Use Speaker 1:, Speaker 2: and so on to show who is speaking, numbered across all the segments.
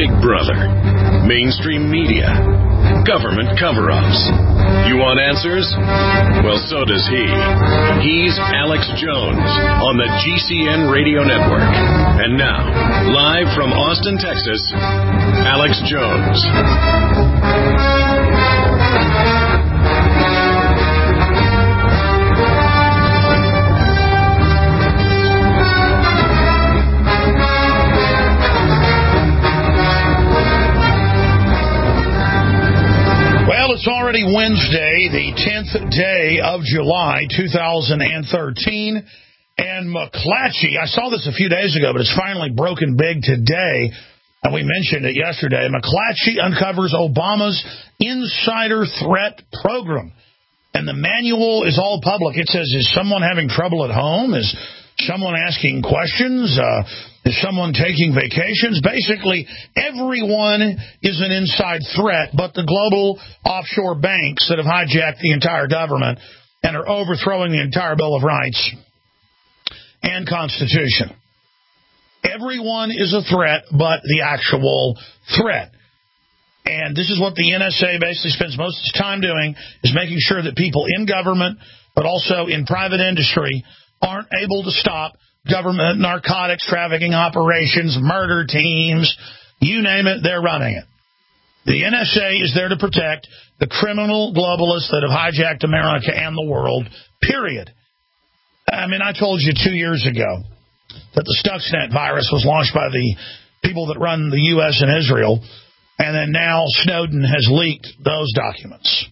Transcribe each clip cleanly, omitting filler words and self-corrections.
Speaker 1: Big Brother, mainstream media, government cover-ups. You want answers? Well, so does he. He's Alex Jones on the GCN Radio Network. And now, live from Austin, Texas, Alex Jones.
Speaker 2: It's already Wednesday, the 10th day of July, 2013, and McClatchy, I saw this a few days ago, but it's finally broken big today, and we mentioned it yesterday. McClatchy uncovers Obama's insider threat program, and the manual is all public. It says, is someone having trouble at home? Is someone asking questions? Is someone taking vacations? Basically, everyone is an inside threat, but the global offshore banks that have hijacked the entire government and are overthrowing the entire Bill of Rights and Constitution. Everyone is a threat, but the actual threat. And this is what the NSA basically spends most of its time doing, is making sure that people in government, but also in private industry, aren't able to stop government narcotics trafficking operations, murder teams, you name it, they're running it. The NSA is there to protect the criminal globalists that have hijacked America and the world, period. I mean, I told you 2 years ago that the Stuxnet virus was launched by the people that run the U.S. and Israel, and then now Snowden has leaked those documents.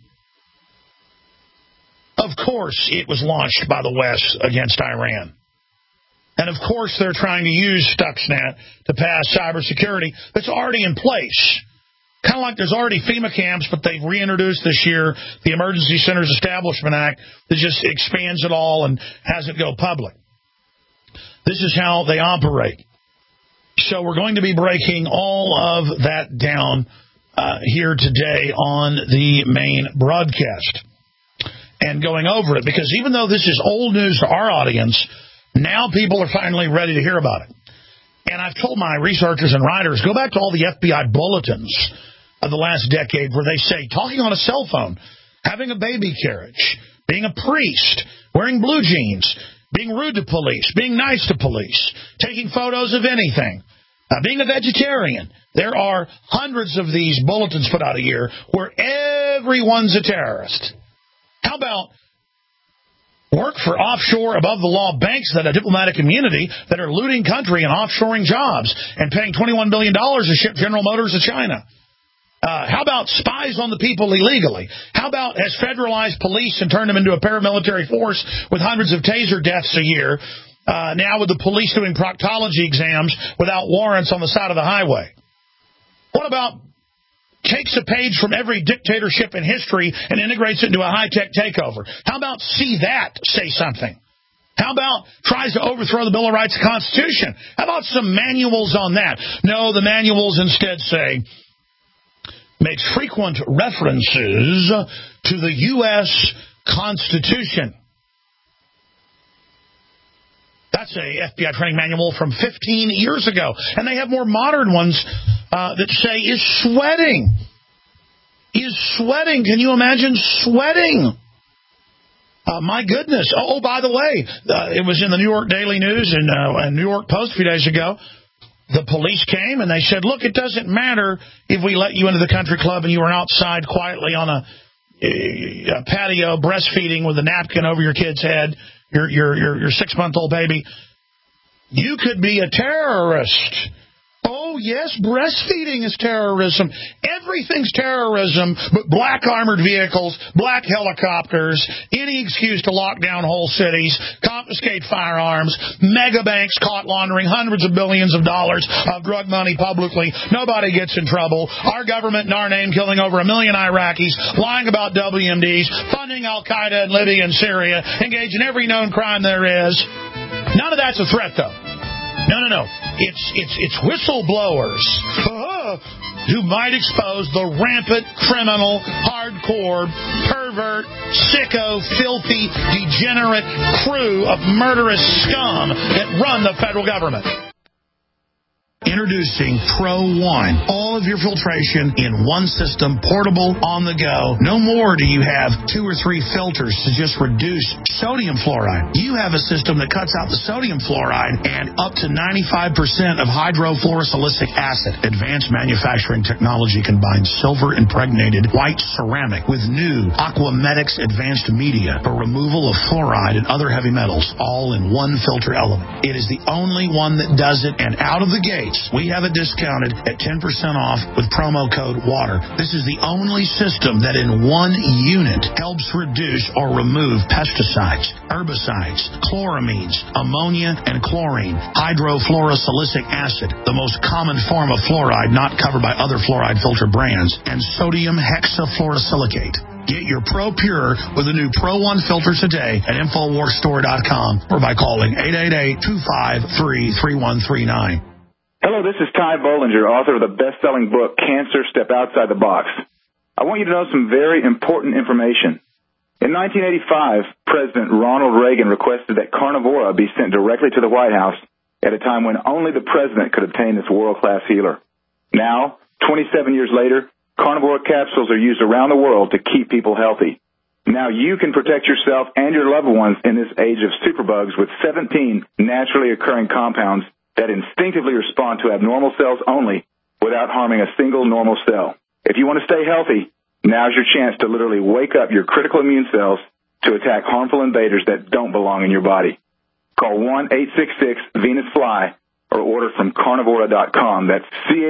Speaker 2: Of course it was launched by the West against Iran. And, of course, they're trying to use Stuxnet to pass cybersecurity that's already in place. Kind of like there's already FEMA camps, but they've reintroduced this year the Emergency Centers Establishment Act that just expands it all and has it go public. This is how they operate. So we're going to be breaking all of that down here today on the main broadcast and going over it, because even though this is old news to our audience, now people are finally ready to hear about it. And I've told my researchers and writers, go back to all the FBI bulletins of the last decade where they say talking on a cell phone, having a baby carriage, being a priest, wearing blue jeans, being rude to police, being nice to police, taking photos of anything, being a vegetarian. There are hundreds of these bulletins put out a year where everyone's a terrorist. How about work for offshore above-the-law banks that have diplomatic immunity that are looting country and offshoring jobs and paying $21 billion to ship General Motors to China? How about spies on the people illegally? How about has federalized police and turned them into a paramilitary force with hundreds of taser deaths a year, now with the police doing proctology exams without warrants on the side of the highway? What about takes a page from every dictatorship in history and integrates it into a high-tech takeover? How about see that say something? How about tries to overthrow the Bill of Rights and Constitution? How about some manuals on that? No, the manuals instead say, make frequent references to the U.S. Constitution. That's a FBI training manual from 15 years ago. And they have more modern ones that say, is sweating. Is sweating. Can you imagine sweating? My goodness. Oh, by the way, it was in the New York Daily News and New York Post a few days ago. The police came and they said, look, it doesn't matter if we let you into the country club and you were outside quietly on a patio breastfeeding with a napkin over your kid's head, your 6-month-old baby. You could be a terrorist. Oh, yes, breastfeeding is terrorism. Everything's terrorism but black armored vehicles, black helicopters, any excuse to lock down whole cities, confiscate firearms, mega banks caught laundering hundreds of billions of dollars of drug money publicly. Nobody gets in trouble. Our government in our name killing over 1 million Iraqis, lying about WMDs, funding Al-Qaeda in Libya and Syria, engaged in every known crime there is. None of that's a threat, though. No. It's whistleblowers who might expose the rampant, criminal, hardcore, pervert, sicko, filthy, degenerate crew of murderous scum that run the federal government. Introducing Pro One. All of your filtration in one system, portable, on the go. No more do you have 2 or 3 filters to just reduce sodium fluoride. You have a system that cuts out the sodium fluoride and up to 95% of hydrofluorosilicic acid. Advanced manufacturing technology combines silver-impregnated white ceramic with new Aquamedics advanced media for removal of fluoride and other heavy metals, all in one filter element. It is the only one that does it, and out of the gate, we have it discounted at 10% off with promo code WATER. This is the only system that in one unit helps reduce or remove pesticides, herbicides, chloramines, ammonia, and chlorine, hydrofluorosilicic acid, the most common form of fluoride not covered by other fluoride filter brands, and sodium hexafluorosilicate. Get your Pro Pure with the new Pro One filter today at InfoWarsStore.com or by calling 888-253-3139.
Speaker 3: Hello, this is Ty Bollinger, author of the best-selling book, Cancer, Step Outside the Box. I want you to know some very important information. In 1985, President Ronald Reagan requested that Carnivora be sent directly to the White House at a time when only the president could obtain this world-class healer. Now, 27 years later, Carnivora capsules are used around the world to keep people healthy. Now you can protect yourself and your loved ones in this age of superbugs with 17 naturally occurring compounds that instinctively respond to abnormal cells only without harming a single normal cell. If you want to stay healthy, now's your chance to literally wake up your critical immune cells to attack harmful invaders that don't belong in your body. Call 1-866-VENUS-FLY or order from Carnivora.com. That's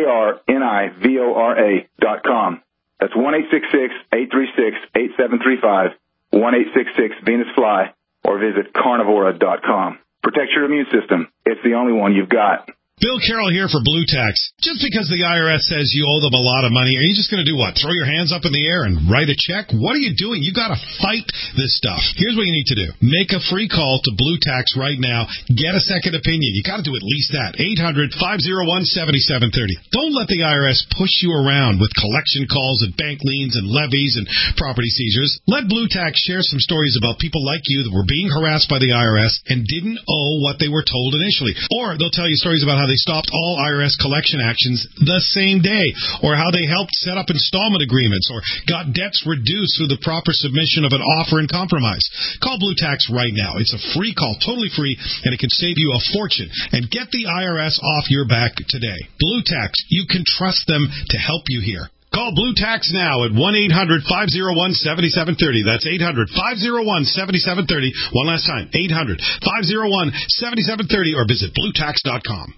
Speaker 3: Carnivora.com. That's 1-866-836-8735, 1-866-VENUS-FLY, or visit Carnivora.com. Protect your immune system. It's the only one you've got.
Speaker 4: Bill Carroll here for Blue Tax. Just because the IRS says you owe them a lot of money, are you just going to do what? Throw your hands up in the air and write a check? What are you doing? You got to fight this stuff. Here's what you need to do. Make a free call to Blue Tax right now. Get a second opinion. You got to do at least that. 800-501-7730. Don't let the IRS push you around with collection calls and bank liens and levies and property seizures. Let Blue Tax share some stories about people like you that were being harassed by the IRS and didn't owe what they were told initially. Or they'll tell you stories about how they stopped all IRS collection actions the same day, or how they helped set up installment agreements, or got debts reduced through the proper submission of an offer in compromise. Call Blue Tax right now. It's a free call, totally free, and it can save you a fortune. And get the IRS off your back today. Blue Tax, you can trust them to help you here. Call Blue Tax now at 1-800-501-7730. That's 800-501-7730. One last time, 800-501-7730, or visit BlueTax.com.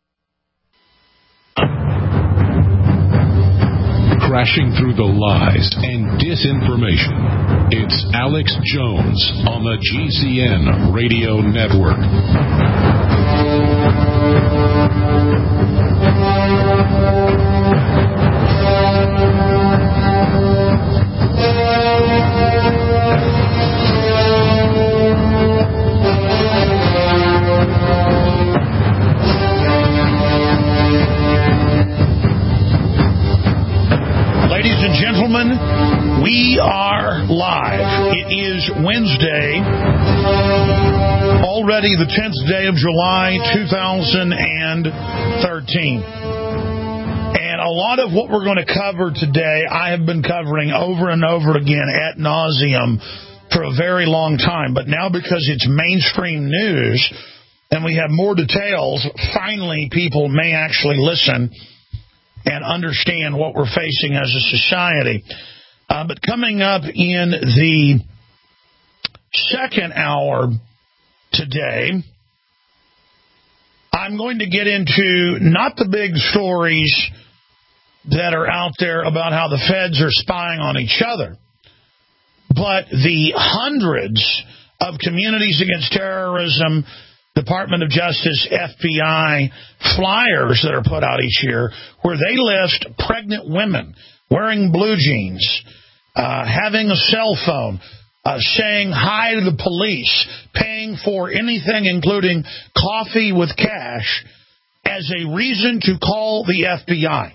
Speaker 1: Crashing through the lies and disinformation. It's Alex Jones on the GCN Radio Network.
Speaker 2: Ladies and gentlemen, we are live. It is Wednesday, already the 10th day of July, 2013. And a lot of what we're going to cover today, I have been covering over and over again ad nauseum for a very long time. But now because it's mainstream news and we have more details, finally people may actually listen and understand what we're facing as a society. But coming up in the second hour today, I'm going to get into not the big stories that are out there about how the feds are spying on each other, but the hundreds of Communities Against Terrorism, Department of Justice, FBI flyers that are put out each year where they list pregnant women wearing blue jeans, having a cell phone, saying hi to the police, paying for anything including coffee with cash as a reason to call the FBI.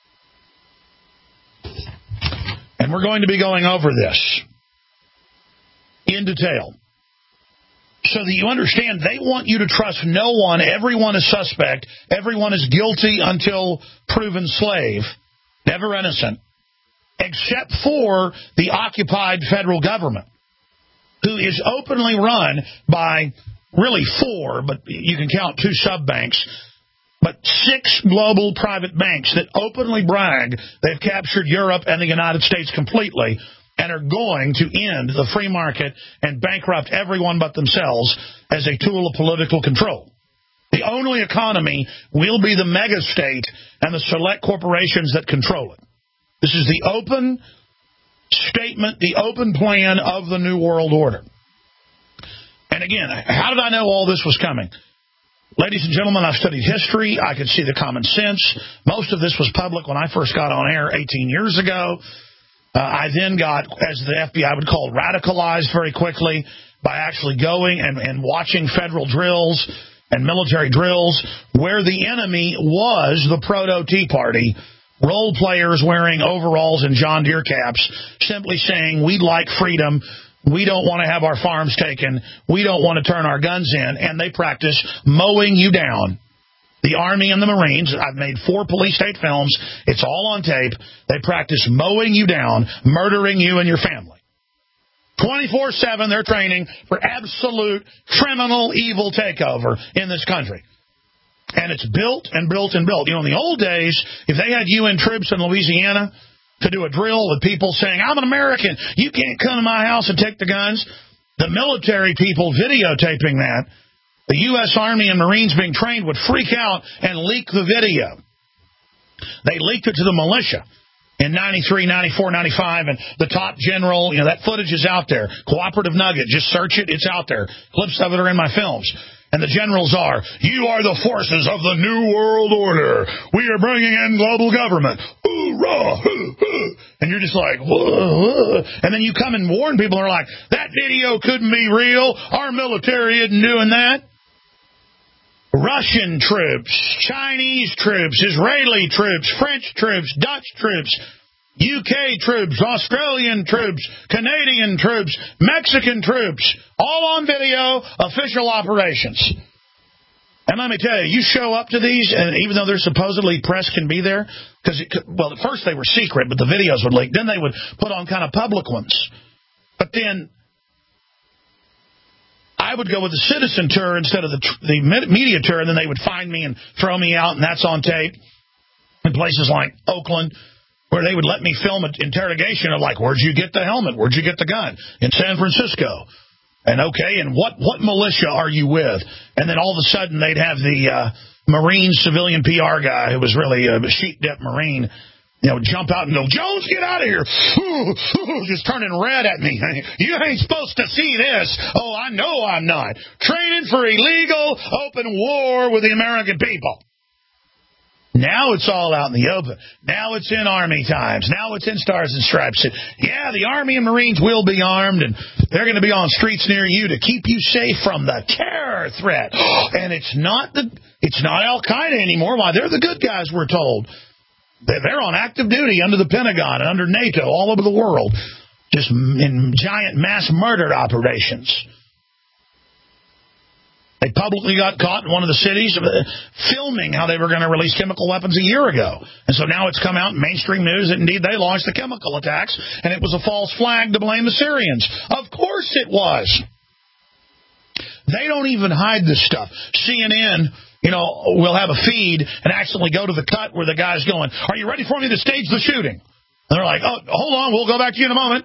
Speaker 2: And we're going to be going over this in detail. so that you understand they want you to trust no one. Everyone is suspect. Everyone is guilty until proven slave, never innocent, except for the occupied federal government, who is openly run by really 4, but you can count 2 sub-banks, but 6 global private banks that openly brag they've captured Europe and the United States completely and are going to end the free market and bankrupt everyone but themselves as a tool of political control. The only economy will be the mega state and the select corporations that control it. This is the open statement, the open plan of the New World Order. And again, how did I know all this was coming? Ladies and gentlemen, I've studied history. I could see the common sense. Most of this was public when I first got on air 18 years ago. I then got, as the FBI would call, radicalized very quickly by actually going and watching federal drills and military drills where the enemy was the proto-Tea Party, role players wearing overalls and John Deere caps, simply saying, we'd like freedom. We don't want to have our farms taken. We don't want to turn our guns in. And they practice mowing you down. The Army and the Marines, I've made 4 police state films. It's all on tape. They practice mowing you down, murdering you and your family. 24/7, they're training for absolute criminal evil takeover in this country. And it's built and built and built. You know, in the old days, if they had UN troops in Louisiana to do a drill with people saying, I'm an American, you can't come to my house and take the guns, the military people videotaping that, the U.S. Army and Marines being trained would freak out and leak the video. They leaked it to the militia in 93, 94, 95, and the top general, you know, that footage is out there. Cooperative Nugget, just search it, it's out there. Clips of it are in my films. And the generals are, you are the forces of the New World Order. We are bringing in global government. Hoorah! And you're just like, whoa. And then you come and warn people, and they're like, that video couldn't be real. Our military isn't doing that. Russian troops, Chinese troops, Israeli troops, French troops, Dutch troops, UK troops, Australian troops, Canadian troops, Mexican troops, all on video, official operations. And let me tell you, you show up to these, and even though they're supposedly press can be there, because, well, at first they were secret, but the videos would leak. Then they would put on kind of public ones. But then I would go with the citizen tour instead of the media tour, and then they would find me and throw me out, and that's on tape in places like Oakland, where they would let me film an interrogation of, like, where'd you get the helmet? Where'd you get the gun? In San Francisco. And, okay, and what militia are you with? And then all of a sudden they'd have the Marine civilian PR guy who was really a sheep-dip Marine, you know, jump out and go, Jones, get out of here. Just turning red at me. You ain't supposed to see this. Oh, I know I'm not. Training for illegal open war with the American people. Now it's all out in the open. Now it's in Army Times. Now it's in Stars and Stripes. Yeah, the Army and Marines will be armed, and they're going to be on streets near you to keep you safe from the terror threat. And it's not Al-Qaeda anymore. Why, they're the good guys, we're told. They're on active duty under the Pentagon and under NATO all over the world, just in giant mass murder operations. They publicly got caught in one of the cities filming how they were going to release chemical weapons a year ago. And so now it's come out in mainstream news that indeed they launched the chemical attacks, and it was a false flag to blame the Syrians. Of course it was. They don't even hide this stuff. CNN, you know, will have a feed and accidentally go to the cut where the guy's going, are you ready for me to stage the shooting? And they're like, oh, hold on, we'll go back to you in a moment.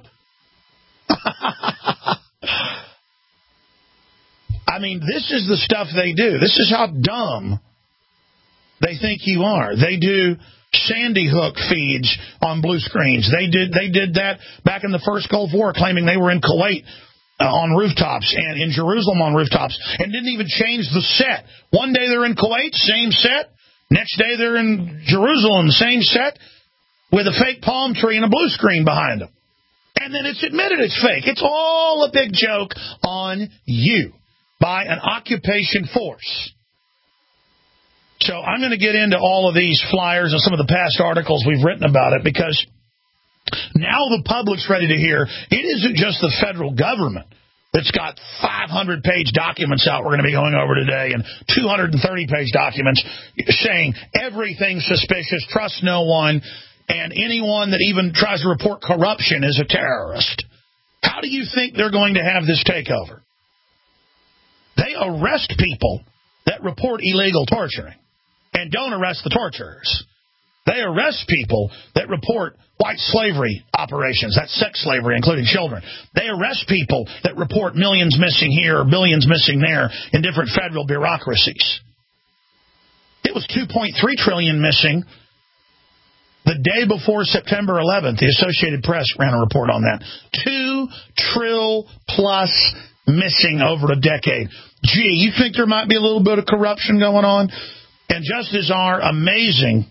Speaker 2: I mean, this is the stuff they do. This is how dumb they think you are. They do Sandy Hook feeds on blue screens. They did that back in the first Gulf War, claiming they were in Kuwait on rooftops and in Jerusalem on rooftops, and didn't even change the set. One day they're in Kuwait, same set. Next day they're in Jerusalem, same set, with a fake palm tree and a blue screen behind them. And then it's admitted it's fake. It's all a big joke on you by an occupation force. So I'm going to get into all of these flyers and some of the past articles we've written about it, because now the public's ready to hear it isn't just the federal government that's got 500-page documents out we're going to be going over today and 230-page documents saying everything suspicious, trust no one, and anyone that even tries to report corruption is a terrorist. How do you think they're going to have this takeover? They arrest people that report illegal torturing and don't arrest the torturers. They arrest people that report white slavery operations, that's sex slavery, including children. They arrest people that report millions missing here or billions missing there in different federal bureaucracies. It was $2.3 trillion missing the day before September 11th. The Associated Press ran a report on that. $2 trillion plus missing over a decade. Gee, you think there might be a little bit of corruption going on? And just as our amazing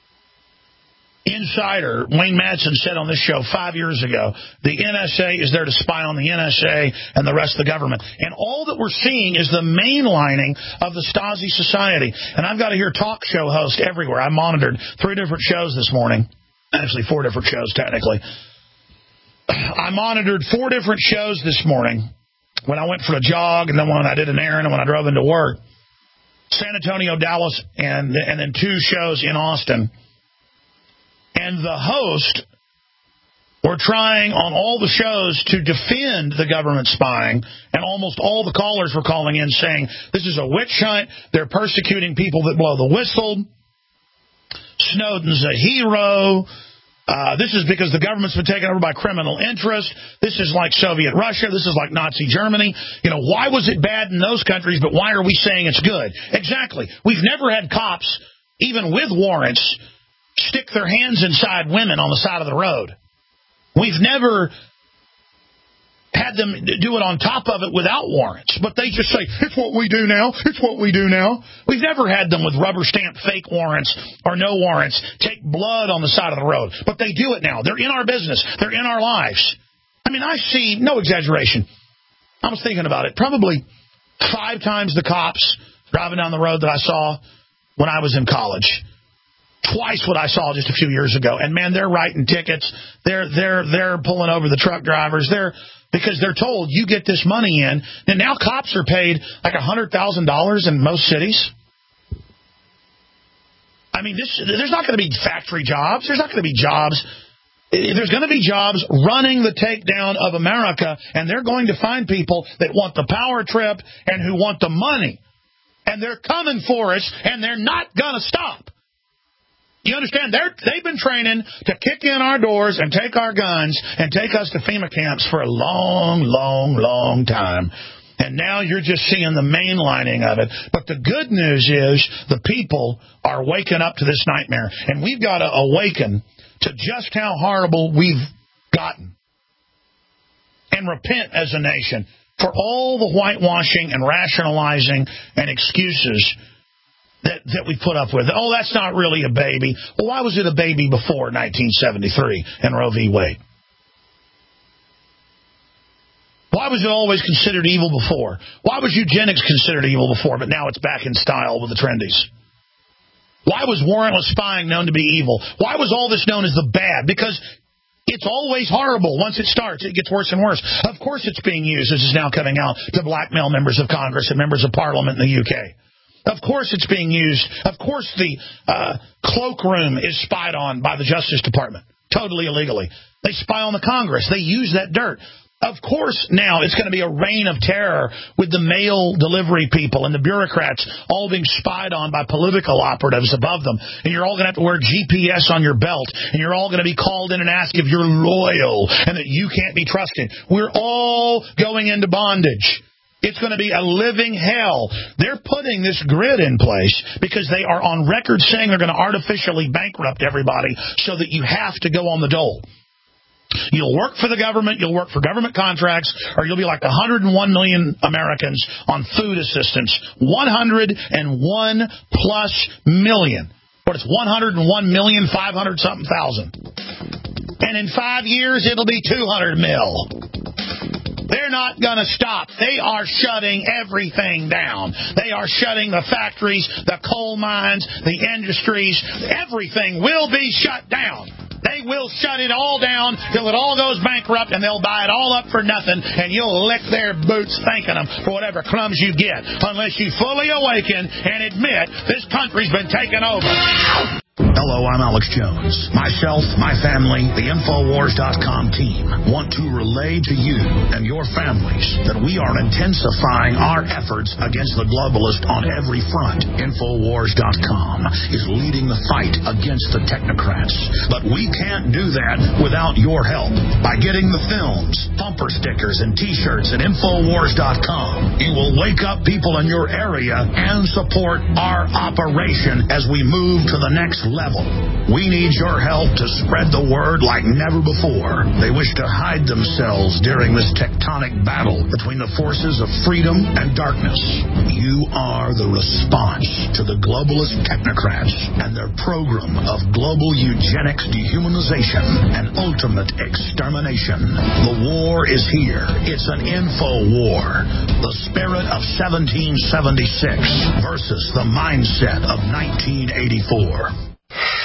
Speaker 2: insider Wayne Madsen said on this show 5 years ago, the NSA is there to spy on the NSA and the rest of the government. And all that we're seeing is the mainlining of the Stasi society. And I've got to hear talk show hosts everywhere. I monitored 3 different shows this morning. Actually, 4 different shows, technically. I monitored 4 different shows this morning when I went for a jog, and then when I did an errand, and when I drove into work. San Antonio, Dallas, and then 2 shows in Austin. And the host were trying on all the shows to defend the government spying, and almost all the callers were calling in saying, this is a witch hunt, they're persecuting people that blow the whistle, Snowden's a hero, this is because the government's been taken over by criminal interest, this is like Soviet Russia, this is like Nazi Germany. You know, why was it bad in those countries, but why are we saying it's good? Exactly. We've never had cops, even with warrants, stick their hands inside women on the side of the road. We've never had them do it on top of it without warrants. But they just say, it's what we do now, it's what we do now. We've never had them with rubber-stamped fake warrants or no warrants take blood on the side of the road. But they do it now. They're in our business. They're in our lives. I mean, I see, no exaggeration, I was thinking about it, probably 5 times the cops driving down the road that I saw when I was in college. Twice what I saw just a few years ago. And, man, they're writing tickets. They're pulling over the truck drivers. Because they're told, you get this money in. And now cops are paid like $100,000 in most cities. I mean, there's not going to be factory jobs. There's not going to be jobs. There's going to be jobs running the takedown of America, and they're going to find people that want the power trip and who want the money. And they're coming for us, and they're not going to stop. You understand? They've been training to kick in our doors and take our guns and take us to FEMA camps for a long, long, long time. And now you're just seeing the mainlining of it. But the good news is the people are waking up to this nightmare. And we've got to awaken to just how horrible we've gotten. And repent as a nation for all the whitewashing and rationalizing and excuses that we put up with. Oh, that's not really a baby. Well, why was it a baby before 1973 and Roe v. Wade? Why was it always considered evil before? Why was eugenics considered evil before, but now it's back in style with the trendies? Why was warrantless spying known to be evil? Why was all this known as the bad? Because it's always horrible. Once it starts, it gets worse and worse. Of course it's being used, as is now coming out, to blackmail members of Congress and members of Parliament in the UK. Of course it's being used. Of course the cloakroom is spied on by the Justice Department, totally illegally. They spy on the Congress. They use that dirt. Of course now it's going to be a reign of terror with the mail delivery people and the bureaucrats all being spied on by political operatives above them. And you're all going to have to wear GPS on your belt. And you're all going to be called in and asked if you're loyal and that you can't be trusted. We're all going into bondage. It's going to be a living hell. They're putting this grid in place because they are on record saying they're going to artificially bankrupt everybody so that you have to go on the dole. You'll work for the government, you'll work for government contracts, or you'll be like 101 million Americans on food assistance. 101 plus million. But it's 101,500,000-something thousand. And in 5 years, it'll be 200 mil. They're not going to stop. They are shutting everything down. They are shutting the factories, the coal mines, the industries. Everything will be shut down. They They will shut it all down till it all goes bankrupt, and they'll buy it all up for nothing, and you'll lick their boots thanking them for whatever crumbs you get, unless you fully awaken and admit this country's been taken over.
Speaker 5: Hello, I'm Alex Jones. Myself, my family, the Infowars.com team want to relay to you and your families that we are intensifying our efforts against the globalist on every front. Infowars.com is leading the fight against the technocrats. But we can't do that without your help. By getting the films, bumper stickers, and T-shirts at Infowars.com, you will wake up people in your area and support our operation as we move to the next level. We need your help to spread the word like never before. They wish to hide themselves during this tectonic battle between the forces of freedom and darkness. You are the response to the globalist technocrats and their program of global eugenics, dehumanization, and ultimate extermination. The war is here. It's an info war. The spirit of 1776 versus the mindset of 1984.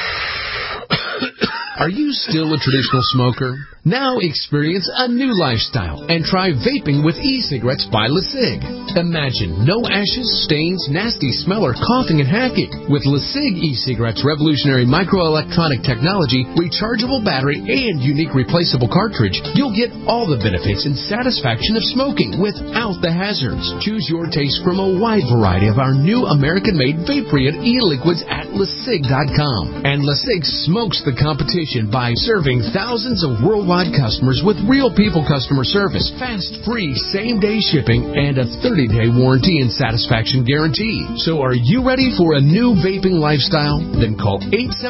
Speaker 6: Are you still a traditional smoker? Now experience a new lifestyle and try vaping with e-cigarettes by LeSig. Imagine no ashes, stains, nasty smell, or coughing and hacking. With LeSig e-cigarettes' revolutionary microelectronic technology, rechargeable battery, and unique replaceable cartridge, you'll get all the benefits and satisfaction of smoking without the hazards. Choose your taste from a wide variety of our new American-made vape-free e-liquids at LeSig.com. And LeSig smokes the competition by serving thousands of worldwide customers with real people customer service, fast, free, same-day shipping, and a 30-day warranty and satisfaction guarantee. So are you ready for a new vaping lifestyle? Then call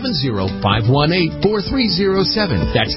Speaker 6: 870-518-4307. That's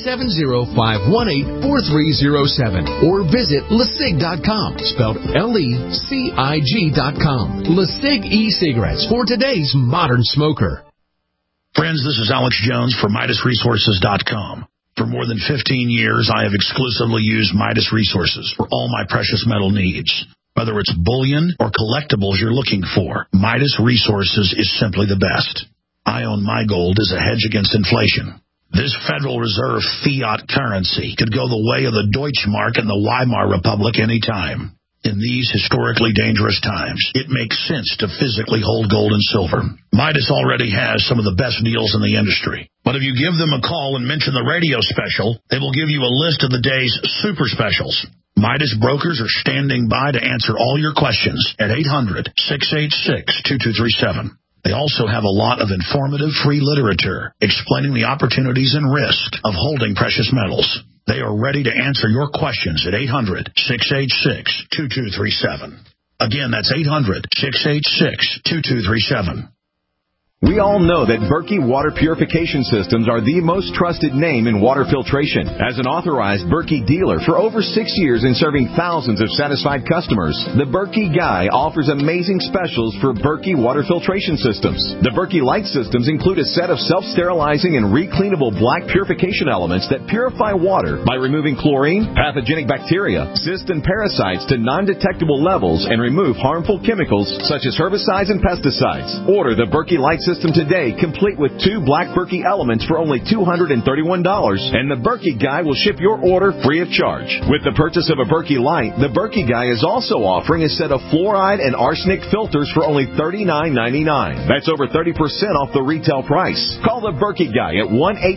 Speaker 6: 870-518-4307. Or visit LeSig.com, spelled LECIG.com. LeSig e-cigarettes for today's modern smoker.
Speaker 5: Friends, this is Alex Jones for MidasResources.com. For more than 15 years, I have exclusively used Midas Resources for all my precious metal needs. Whether it's bullion or collectibles you're looking for, Midas Resources is simply the best. I own my gold as a hedge against inflation. This Federal Reserve fiat currency could go the way of the Deutschmark and the Weimar Republic any time. In these historically dangerous times, it makes sense to physically hold gold and silver. Midas already has some of the best deals in the industry. But if you give them a call and mention the radio special, they will give you a list of the day's super specials. Midas brokers are standing by to answer all your questions at 800-686-2237. They also have a lot of informative free literature explaining the opportunities and risk of holding precious metals. They are ready to answer your questions at 800-686-2237. Again, that's 800-686-2237.
Speaker 7: We all know that Berkey Water Purification Systems are the most trusted name in water filtration. As an authorized Berkey dealer for over 6 years and serving thousands of satisfied customers, the Berkey Guy offers amazing specials for Berkey Water Filtration Systems. The Berkey Light Systems include a set of self-sterilizing and recleanable black purification elements that purify water by removing chlorine, pathogenic bacteria, cysts, and parasites to non-detectable levels and remove harmful chemicals such as herbicides and pesticides. Order the Berkey Light System today, complete with 2 black Berkey elements for only $231, and the Berkey Guy will ship your order free of charge. With the purchase of a Berkey Light, the Berkey Guy is also offering a set of fluoride and arsenic filters for only $39.99. That's over 30% off the retail price. Call the Berkey Guy at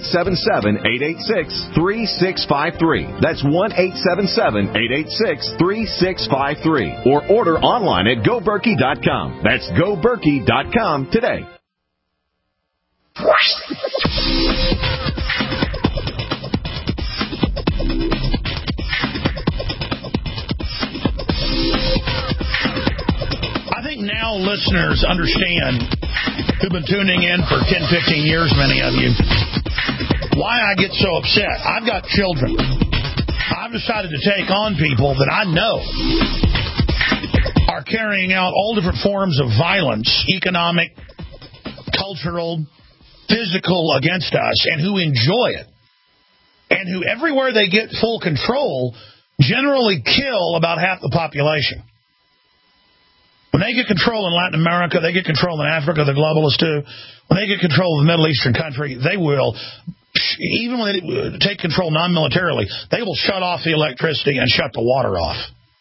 Speaker 7: 1-877-886-3653. That's 1-877-886-3653. Or order online at GoBerkey.com. That's GoBerkey.com today.
Speaker 2: I think now listeners understand, who've been tuning in for 10, 15 years, many of you, why I get so upset. I've got children. I've decided to take on people that I know are carrying out all different forms of violence, economic, cultural, physical, against us, and who enjoy it, and who everywhere they get full control generally kill about half the population. When they get control in Latin America, they get control in Africa, the globalists do. When they get control of the Middle Eastern country, they will even when they take control non-militarily, they will shut off the electricity and shut the water off.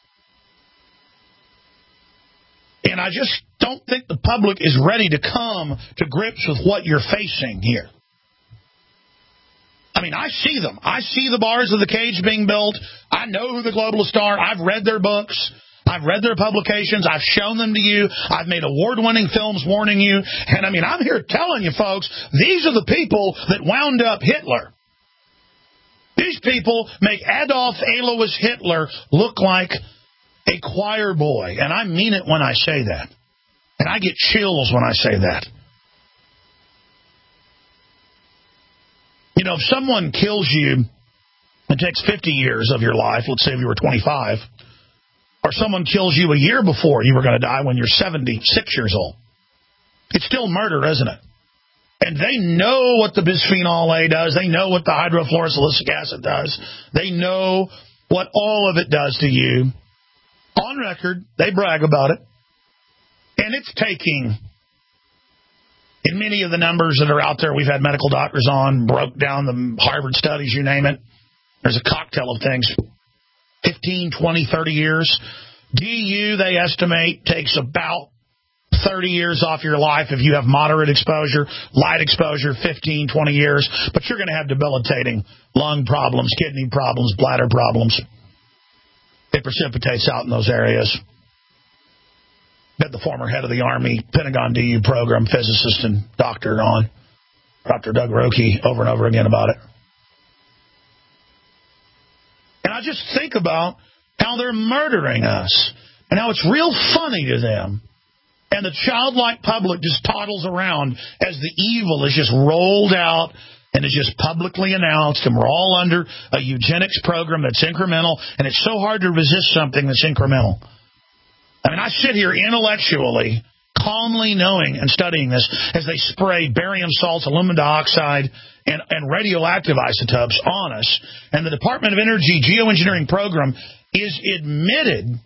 Speaker 2: And I just don't think the public is ready to come to grips with what you're facing here. I mean, I see them. I see the bars of the cage being built. I know who the globalists are. I've read their books. I've read their publications. I've shown them to you. I've made award-winning films warning you. And, I mean, I'm here telling you, folks, these are the people that wound up Hitler. These people make Adolf Alois Hitler look like a choir boy. And I mean it when I say that. And I get chills when I say that. You know, if someone kills you, it takes 50 years of your life, let's say if you were 25, or someone kills you a year before you were going to die when you're 76 years old, it's still murder, isn't it? And they know what the bisphenol A does. They know what the hydrofluorosilicic acid does. They know what all of it does to you. On record, they brag about it. And it's taking... In many of the numbers that are out there, we've had medical doctors on, broke down the Harvard studies, you name it. There's a cocktail of things. 15, 20, 30 years. DU, they estimate, takes about 30 years off your life if you have moderate exposure. Light exposure, 15, 20 years. But you're going to have debilitating lung problems, kidney problems, bladder problems. It precipitates out in those areas. Had the former head of the Army Pentagon DU program, physicist and doctor on, Dr. Doug Rokey, over and over again about it. And I just think about how they're murdering us and how it's real funny to them. And the childlike public just toddles around as the evil is just rolled out and is just publicly announced, and we're all under a eugenics program that's incremental, and it's so hard to resist something that's incremental. I mean, I sit here intellectually, calmly knowing and studying this as they spray barium salts, aluminum dioxide, and radioactive isotopes on us. And the Department of Energy geoengineering program is admitted,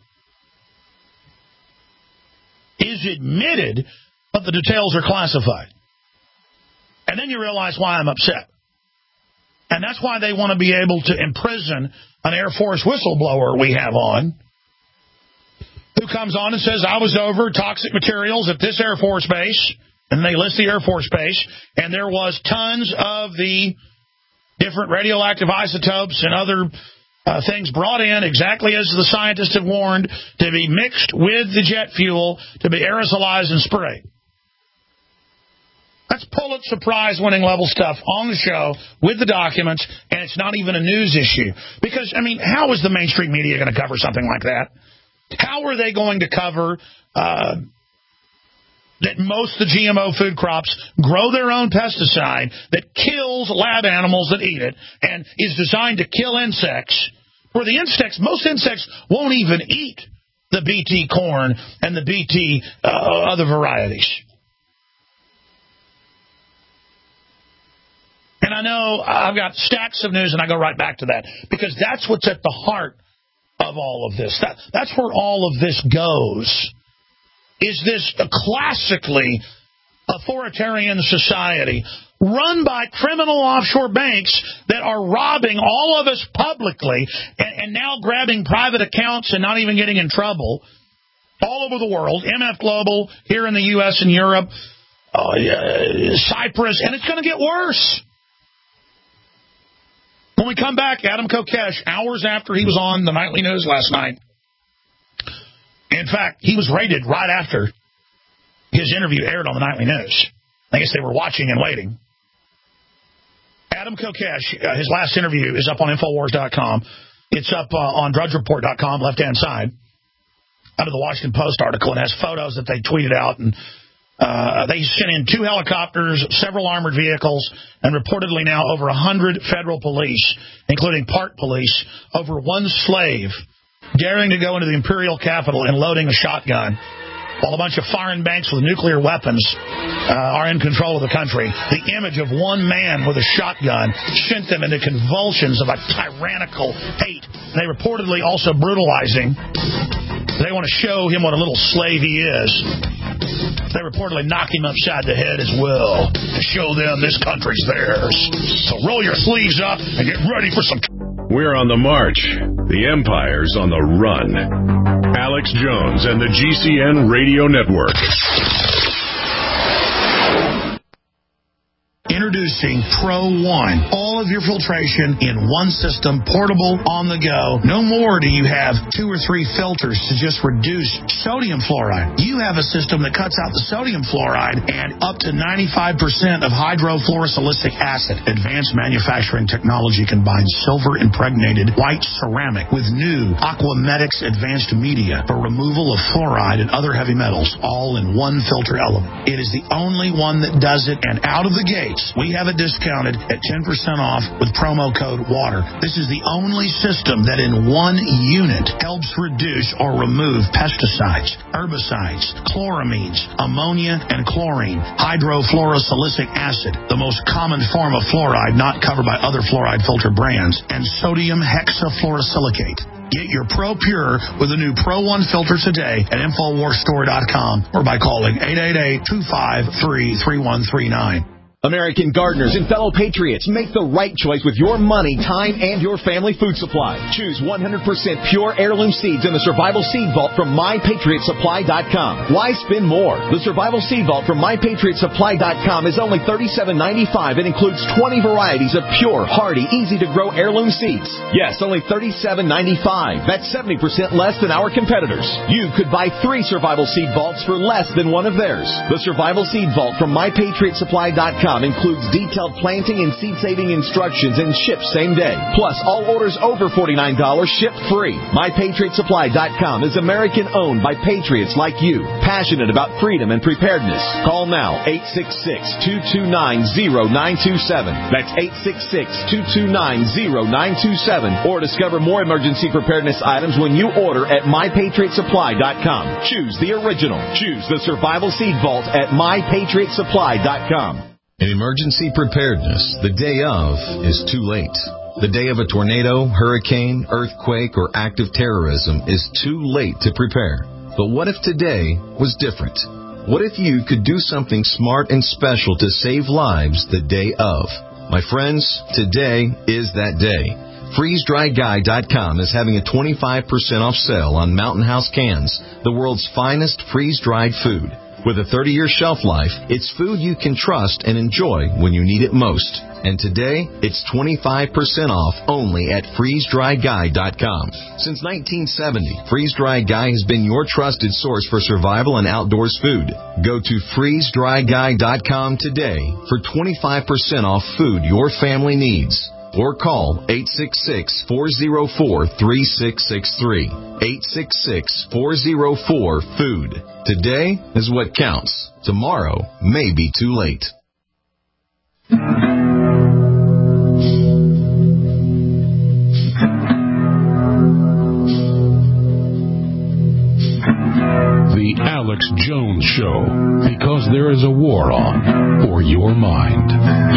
Speaker 2: but the details are classified. And then you realize why I'm upset. And that's why they want to be able to imprison an Air Force whistleblower we have on, who comes on and says, I was over toxic materials at this Air Force base, and they list the Air Force base, and there was tons of the different radioactive isotopes and other things brought in exactly as the scientists have warned, to be mixed with the jet fuel, to be aerosolized and sprayed. That's Pulitzer Prize-winning level stuff on the show with the documents, and it's not even a news issue. Because, I mean, how is the mainstream media going to cover something like that? How are they going to cover that most of the GMO food crops grow their own pesticide that kills lab animals that eat it and is designed to kill insects? For the insects, most insects won't even eat the BT corn and the BT other varieties. And I know I've got stacks of news, and I go right back to that, because that's what's at the heart of all of this. That's where all of this goes. Is this a classically authoritarian society run by criminal offshore banks that are robbing all of us publicly and now grabbing private accounts and not even getting in trouble all over the world? MF Global here in the U.S. and Europe, Cyprus, and it's going to get worse. When we come back, Adam Kokesh, hours after he was on the Nightly News last night. In fact, he was raided right after his interview aired on the Nightly News. I guess they were watching and waiting. Adam Kokesh, his last interview is up on Infowars.com. It's up on DrudgeReport.com, left-hand side, under the Washington Post article. It has photos that they tweeted out, and they sent in 2 helicopters, several armored vehicles, and reportedly now over 100 federal police, including Park Police, over one slave daring to go into the imperial capital and loading a shotgun, while a bunch of foreign banks with nuclear weapons are in control of the country. The image of one man with a shotgun sent them into convulsions of a tyrannical hate. They reportedly also brutalizing They want to show him what a little slave he is. They reportedly knock him upside the head as well to show them this country's theirs. So roll your sleeves up and get ready for some...
Speaker 1: We're on the march. The empire's on the run. Alex Jones and the GCN Radio Network.
Speaker 5: Introducing Pro One. All of your filtration in one system, portable, on the go. No more do you have 2 or 3 filters to just reduce sodium fluoride. You have a system that cuts out the sodium fluoride and up to 95% of hydrofluorosilicic acid. Advanced manufacturing technology combines silver-impregnated white ceramic with new Aquamedics advanced media for removal of fluoride and other heavy metals, all in one filter element. It is the only one that does it, and out of the gates, we have it discounted at 10% off with promo code WATER. This is the only system that in one unit helps reduce or remove pesticides, herbicides, chloramines, ammonia, and chlorine, hydrofluorosilicic acid, the most common form of fluoride not covered by other fluoride filter brands, and sodium hexafluorosilicate. Get your Pro Pure with a new Pro One filter today at InfoWarsStore.com or by calling 888-253-3139.
Speaker 7: American gardeners and fellow patriots, make the right choice with your money, time, and your family food supply. Choose 100% pure heirloom seeds in the Survival Seed Vault from MyPatriotSupply.com. Why spend more? The Survival Seed Vault from MyPatriotSupply.com is only $37.95 and includes 20 varieties of pure, hardy, easy-to-grow heirloom seeds. Yes, only $37.95. That's 70% less than our competitors. You could buy 3 Survival Seed Vaults for less than one of theirs. The Survival Seed Vault from MyPatriotSupply.com includes detailed planting and seed-saving instructions and ships same day. Plus, all orders over $49 ship free. MyPatriotSupply.com is American-owned by patriots like you, passionate about freedom and preparedness. Call now, 866-229-0927. That's 866-229-0927. Or discover more emergency preparedness items when you order at MyPatriotSupply.com. Choose the original. Choose the Survival Seed Vault at MyPatriotSupply.com.
Speaker 8: In emergency preparedness, the day of is too late. The day of a tornado, hurricane, earthquake, or active terrorism is too late to prepare. But what if today was different? What if you could do something smart and special to save lives the day of? My friends, today is that day. FreezeDryGuy.com is having a 25% off sale on Mountain House cans, the world's finest freeze-dried food. With a 30-year shelf life, it's food you can trust and enjoy when you need it most. And today, it's 25% off only at FreezeDryGuy.com. Since 1970, Freeze Dry Guy has been your trusted source for survival and outdoors food. Go to FreezeDryGuy.com today for 25% off food your family needs. Or call 866-404-3663. 866-404-FOOD. Today is what counts. Tomorrow may be too late.
Speaker 9: The Alex Jones Show, because there is a war on for your mind.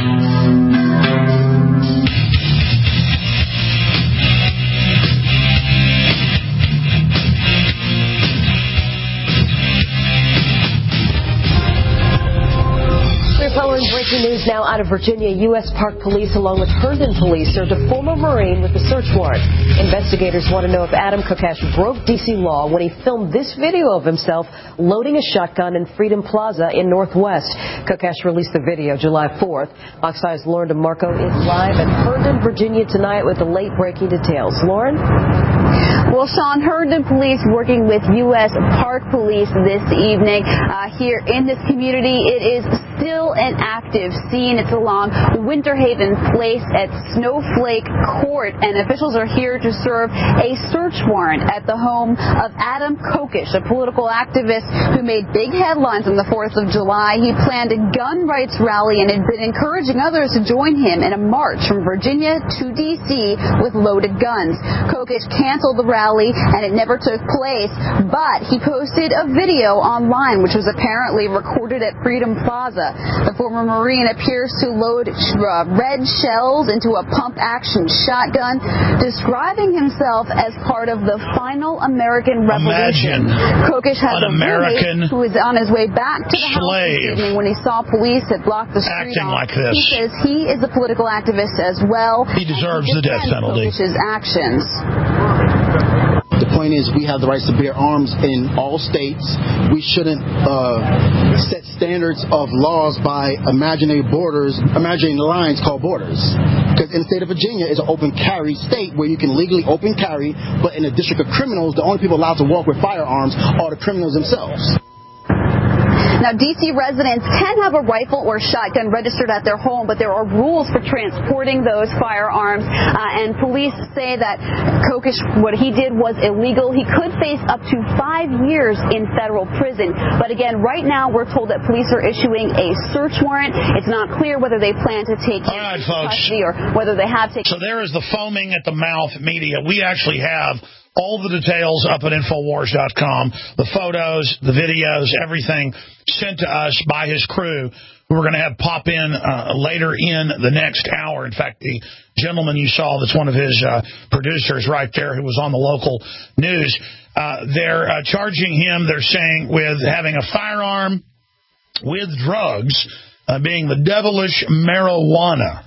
Speaker 10: Following breaking news now out of Virginia, U.S. Park Police along with Herndon Police served a former Marine with a search warrant. Investigators want to know if Adam Kokesh broke D.C. law when he filmed this video of himself loading a shotgun in Freedom Plaza in Northwest. Kokesh released the video July 4th. Fox 5's Lauren DeMarco is live at Herndon, Virginia tonight with the late breaking details. Lauren?
Speaker 11: Well, Sean, Herndon Police working with U.S. Park Police this evening here in this community. It is still an active scene. It's along Winter Haven Place at Snowflake Court, and officials are here to serve a search warrant at the home of Adam Kokesh, a political activist who made big headlines on the 4th of July. He planned a gun rights rally and had been encouraging others to join him in a march from Virginia to D.C. with loaded guns. Kokesh canceled the rally, and it never took place, but he posted a video online which was apparently recorded at Freedom Plaza. The former Marine appears to load red shells into a pump-action shotgun, describing himself as part of the final American Revolution. Kokesh has a roommate who is on his way back to the house this evening when he saw police had blocked the street off.
Speaker 2: Like this.
Speaker 11: He says he is a political activist as well.
Speaker 2: He deserves the death penalty.
Speaker 11: Kokesh's actions.
Speaker 12: The point is, we have the rights to bear arms in all states. We shouldn't set standards of laws by imagining lines called borders. Because in the state of Virginia, it's an open carry state where you can legally open carry, but in the District of Criminals, the only people allowed to walk with firearms are the criminals themselves.
Speaker 11: Now, D.C. residents can have a rifle or shotgun registered at their home, but there are rules for transporting those firearms, and police say that Kokesh, what he did was illegal. He could face up to 5 years in federal prison. But again, right now we're told that police are issuing a search warrant. It's not clear whether they plan to take him into custody or whether they have taken.
Speaker 2: So there is the foaming at the mouth media. We actually have all the details up at Infowars.com, the photos, the videos, everything sent to us by his crew, who we're going to have pop in later in the next hour. In fact, the gentleman you saw that's one of his producers right there who was on the local news, they're charging him, they're saying, with having a firearm with drugs, being the devilish marijuana.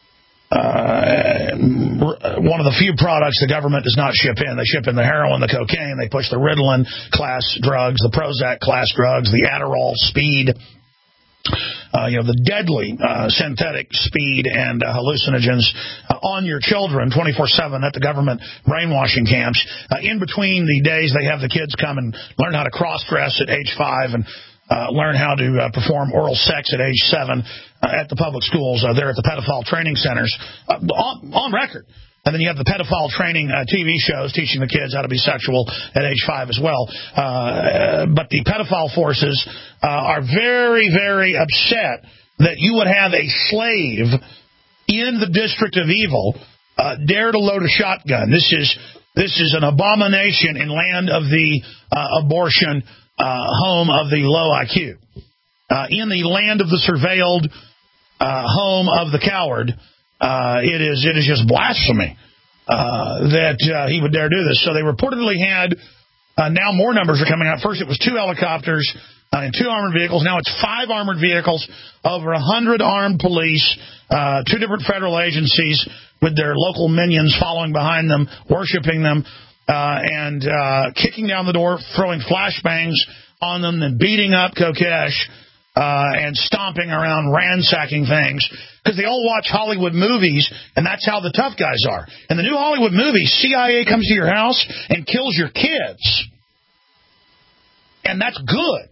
Speaker 2: One of the few products the government does not ship in. They ship in the heroin, the cocaine. They push the Ritalin class drugs, the Prozac class drugs, the Adderall speed, the deadly synthetic speed and hallucinogens on your children 24/7 at the government brainwashing camps. In between the days, they have the kids come and learn how to cross-dress at age 5 and learn how to perform oral sex at age 7 at the public schools there at the pedophile training centers on record. And then you have the pedophile training TV shows teaching the kids how to be sexual at age 5 as well. But the pedophile forces are very, very upset that you would have a slave in the District of Evil dare to load a shotgun. This is an abomination in land of the abortion, home of the low IQ. In the land of the surveilled, home of the coward, it is just blasphemy that he would dare do this. So they reportedly had, now more numbers are coming out. First it was 2 helicopters and 2 armored vehicles. Now it's 5 armored vehicles, over 100 armed police, 2 different federal agencies with their local minions following behind them, worshiping them, and kicking down the door, throwing flashbangs on them, then beating up Kokesh, and stomping around, ransacking things, because they all watch Hollywood movies, and that's how the tough guys are. In the new Hollywood movies, CIA comes to your house and kills your kids. And that's good.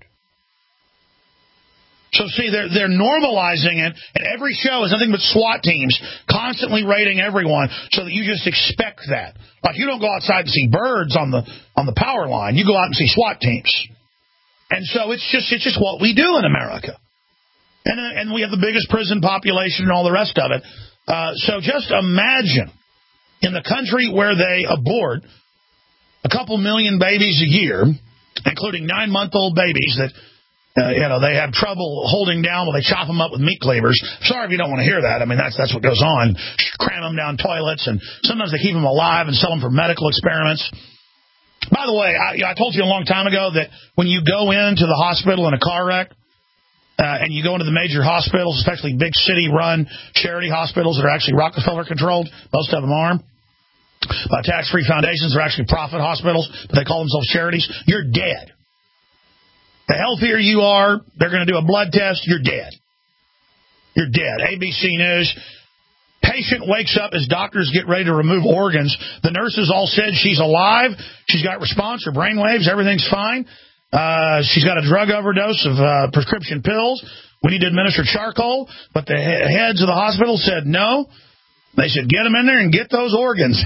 Speaker 2: So, see, they're normalizing it, and every show is nothing but SWAT teams constantly raiding everyone so that you just expect that. Like, you don't go outside and see birds on the power line. You go out and see SWAT teams. And so it's just what we do in America. And we have the biggest prison population and all the rest of it. So just imagine in the country where they abort a couple million babies a year, including 9-month-old babies that they have trouble holding down while they chop them up with meat cleavers. Sorry if you don't want to hear that. I mean, that's what goes on. Cram them down toilets, and sometimes they keep them alive and sell them for medical experiments. By the way, I told you a long time ago that when you go into the hospital in a car wreck, and you go into the major hospitals, especially big city-run charity hospitals that are actually Rockefeller-controlled, most of them are, by tax-free foundations, they're actually profit hospitals, but they call themselves charities, you're dead. The healthier you are, they're going to do a blood test, you're dead. You're dead. ABC News. Patient wakes up as doctors get ready to remove organs. The nurses all said she's alive. She's got response. Her brain waves. Everything's fine. She's got a drug overdose of prescription pills. We need to administer charcoal. But the heads of the hospital said no. They said, get them in there and get those organs.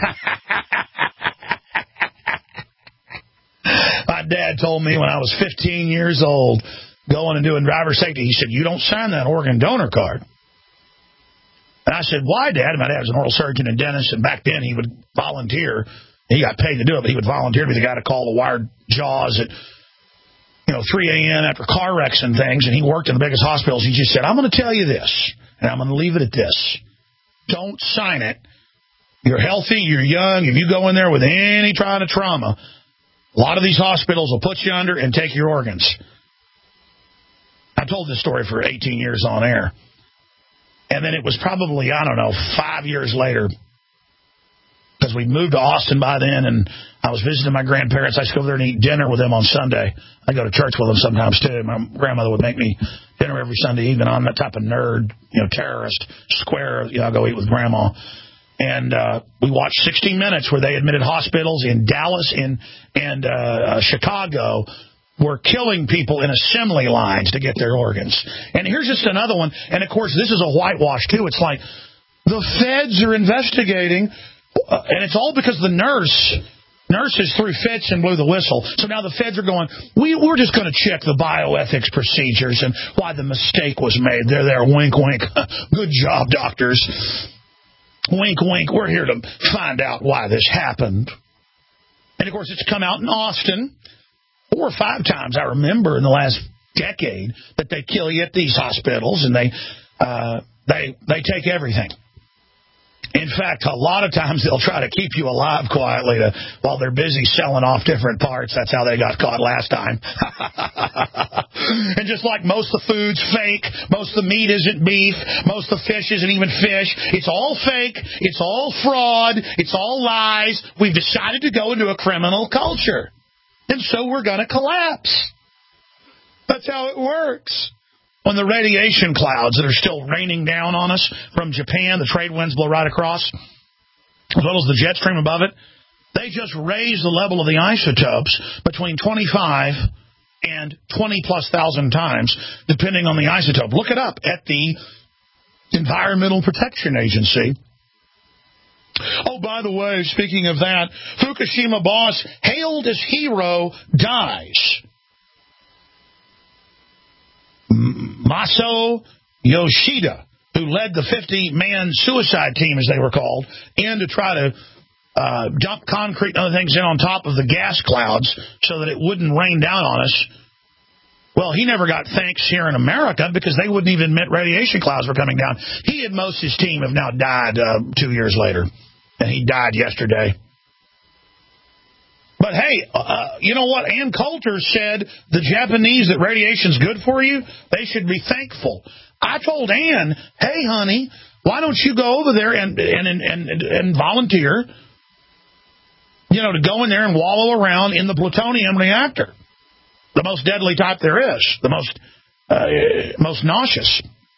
Speaker 2: My dad told me when I was 15 years old, going and doing driver safety, he said, you don't sign that organ donor card. And I said, why, Dad? My dad was an oral surgeon and dentist, and back then he would volunteer. He got paid to do it, but he would volunteer to be the guy to call the wired jaws at 3 a.m. after car wrecks and things, and he worked in the biggest hospitals. He just said, I'm going to tell you this, and I'm going to leave it at this. Don't sign it. You're healthy, you're young. If you go in there with any kind of trauma, a lot of these hospitals will put you under and take your organs. I told this story for 18 years on air. And then it was probably, 5 years later, because we moved to Austin by then, and I was visiting my grandparents. I used to go over there and eat dinner with them on Sunday. I go to church with them sometimes, too. My grandmother would make me dinner every Sunday evening. I'm that type of nerd, terrorist, square, I'll go eat with Grandma. And we watched 60 Minutes where they admitted hospitals in Dallas and Chicago were killing people in assembly lines to get their organs. And here's just another one. And, of course, this is a whitewash, too. It's like the feds are investigating, and it's all because the nurses threw fits and blew the whistle. So now the feds are going, we're just going to check the bioethics procedures and why the mistake was made. They're there, wink, wink. Good job, doctors. Wink, wink. We're here to find out why this happened. And, of course, it's come out in Austin 4 or 5 times, I remember, in the last decade, that they kill you at these hospitals, and they take everything. In fact, a lot of times they'll try to keep you alive quietly while they're busy selling off different parts. That's how they got caught last time. And just like most of the food's fake, most of the meat isn't beef, most of the fish isn't even fish. It's all fake. It's all fraud. It's all lies. We've decided to go into a criminal culture. And so we're going to collapse. That's how it works. When the radiation clouds that are still raining down on us from Japan, the trade winds blow right across, as well as the jet stream above it, they just raise the level of the isotopes between 25 and 20-plus thousand times, depending on the isotope. Look it up at the Environmental Protection Agency. Oh, by the way, speaking of that, Fukushima boss hailed as hero dies. Maso Yoshida, who led the 50-man suicide team, as they were called, in to try to dump concrete and other things in on top of the gas clouds so that it wouldn't rain down on us. Well, he never got thanks here in America because they wouldn't even admit radiation clouds were coming down. He and most of his team have now died 2 years later, and he died yesterday. But hey, you know what? Ann Coulter said the Japanese that radiation's good for you, they should be thankful. I told Ann, hey, honey, why don't you go over there and volunteer, to go in there and wallow around in the plutonium reactor, the most deadly type there is, the most nauseous.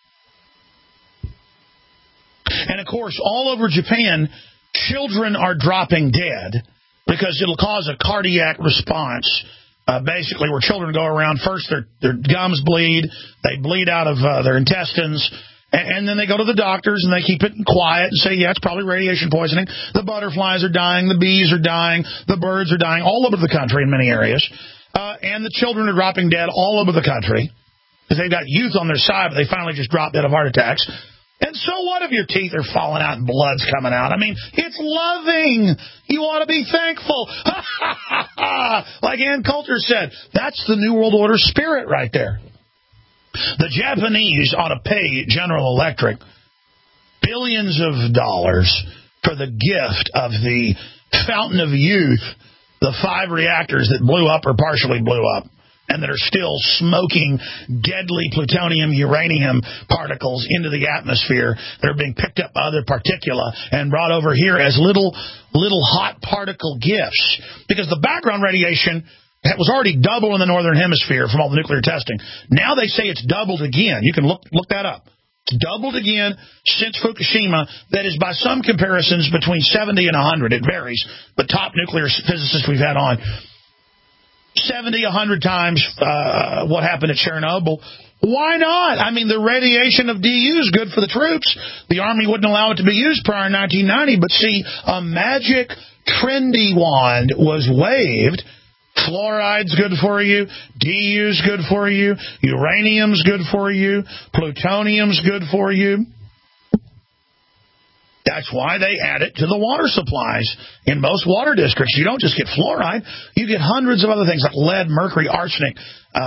Speaker 2: And, of course, all over Japan, children are dropping dead because it'll cause a cardiac response, basically where children go around. First, their gums bleed. They bleed out of their intestines. And then they go to the doctors, and they keep it quiet and say, yeah, it's probably radiation poisoning. The butterflies are dying. The bees are dying. The birds are dying all over the country in many areas. And the children are dropping dead all over the country because they've got youth on their side, but they finally just drop dead of heart attacks. And so what if your teeth are falling out and blood's coming out? I mean, it's loving. You ought to be thankful. Like Ann Coulter said, that's the New World Order spirit right there. The Japanese ought to pay General Electric billions of dollars for the gift of the Fountain of Youth, the 5 reactors that blew up or partially blew up, and that are still smoking deadly plutonium, uranium particles into the atmosphere that are being picked up by other particula and brought over here as little hot particle gifts. Because the background radiation was already double in the northern hemisphere from all the nuclear testing. Now they say it's doubled again. You can look that up. It's doubled again since Fukushima. That is, by some comparisons, between 70 and 100. It varies. But top nuclear physicists we've had on, 70, 100 times what happened at Chernobyl. Why not? I mean, the radiation of DU is good for the troops. The Army wouldn't allow it to be used prior to 1990. But see, a magic trendy wand was waved. Fluoride's good for you. DU's good for you. Uranium's good for you. Plutonium's good for you. That's why they add it to the water supplies in most water districts. You don't just get fluoride. You get hundreds of other things like lead, mercury, arsenic,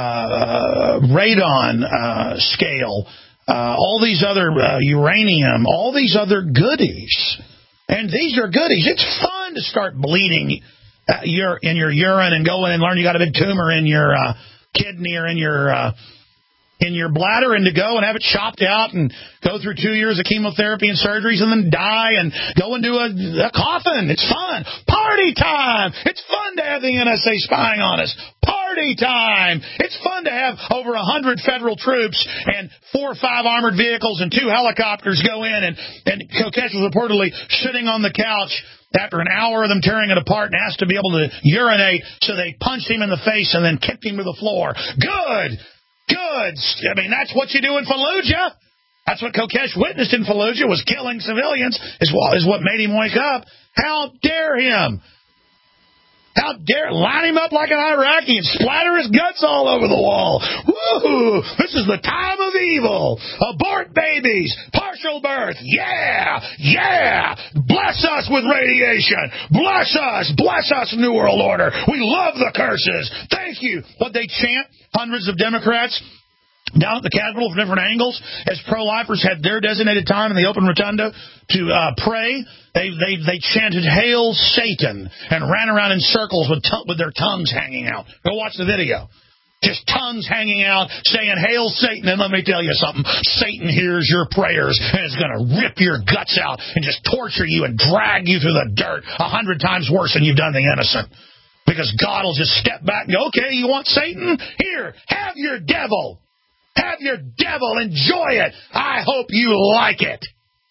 Speaker 2: radon, scale, all these other uranium, all these other goodies. And these are goodies. It's fun to start bleeding in your urine and go in and learn you got a big tumor in your kidney or in your bladder, and to go and have it chopped out and go through 2 years of chemotherapy and surgeries and then die and go into a coffin. It's fun. Party time. It's fun to have the NSA spying on us. Party time. It's fun to have over 100 federal troops and 4 or 5 armored vehicles and 2 helicopters go in, and Kokesh was reportedly sitting on the couch after an hour of them tearing it apart and asked to be able to urinate, so they punched him in the face and then kicked him to the floor. Good. I mean, that's what you do in Fallujah. That's what Kokesh witnessed in Fallujah, was killing civilians, is what made him wake up. How dare him? How dare line him up like an Iraqi and splatter his guts all over the wall. Woo! This is the time of evil. Abort babies. Partial birth. Yeah. Bless us with radiation. Bless us, New World Order. We love the curses. Thank you. What they chant, hundreds of Democrats down at the Capitol from different angles, as pro-lifers had their designated time in the open rotunda to pray. They chanted "Hail Satan" and ran around in circles with their tongues hanging out. Go watch the video. Just tongues hanging out, saying "Hail Satan." And let me tell you something: Satan hears your prayers and is going to rip your guts out and just torture you and drag you through the dirt 100 times worse than you've done the innocent. Because God will just step back and go, "Okay, you want Satan? Here, have your devil. Have your devil. Enjoy it. I hope you like it."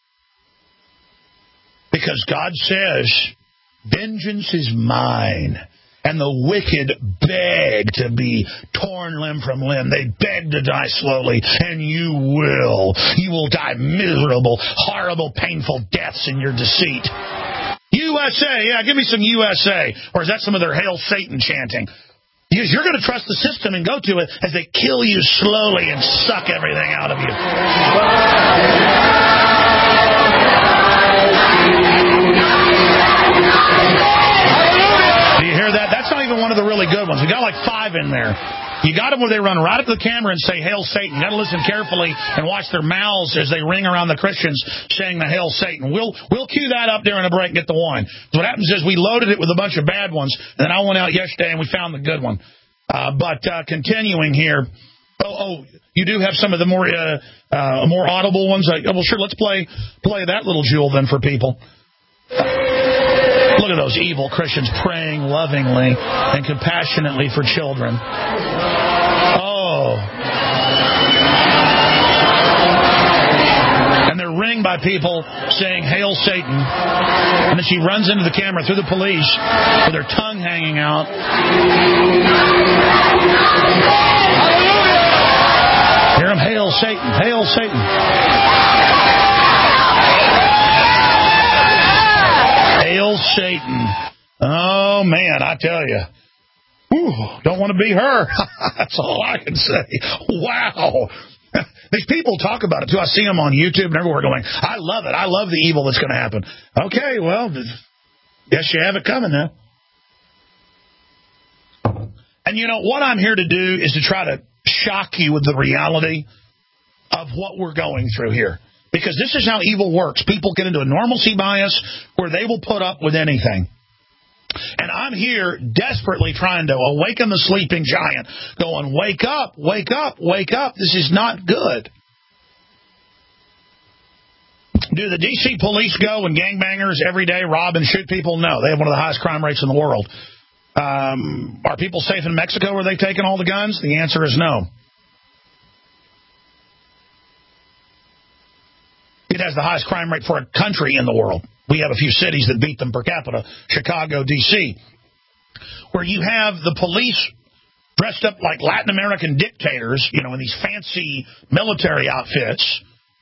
Speaker 2: Because God says, "Vengeance is mine." And the wicked beg to be torn limb from limb. They beg to die slowly. And you will. You will die miserable, horrible, painful deaths in your deceit. USA. Yeah, give me some USA. Or is that some of their Hail Satan chanting? Because you're going to trust the system and go to it as they kill you slowly and suck everything out of you. Do you hear that? That's not even one of the really good ones. We got like 5 in there. You got them where they run right up to the camera and say "Hail Satan." You got to listen carefully and watch their mouths as they ring around the Christians saying the "Hail Satan." We'll cue that up during a break and get the one. So what happens is we loaded it with a bunch of bad ones, and then I went out yesterday and we found the good one. But continuing here, you do have some of the more audible ones. Well, sure, let's play that little jewel then for people. Look at those evil Christians praying lovingly and compassionately for children. Oh. And they're ringed by people saying "Hail Satan." And then she runs into the camera through the police with her tongue hanging out. Hear them, "Hail Satan, hail Satan." Hail Satan. Oh, man, I tell you. Don't want to be her. That's all I can say. Wow. These people talk about it, too. I see them on YouTube and everywhere going, "I love it. I love the evil that's going to happen." Okay, well, guess you have it coming now. And, you know, what I'm here to do is to try to shock you with the reality of what we're going through here. Because this is how evil works. People get into a normalcy bias where they will put up with anything. And I'm here desperately trying to awaken the sleeping giant, going, "Wake up, wake up, wake up. This is not good." Do the D.C. police go and gangbangers every day rob and shoot people? No. They have one of the highest crime rates in the world. Are people safe in Mexico where they've taken all the guns? The answer is no. It has the highest crime rate for a country in the world. We have a few cities that beat them per capita, Chicago, D.C., where you have the police dressed up like Latin American dictators, you know, in these fancy military outfits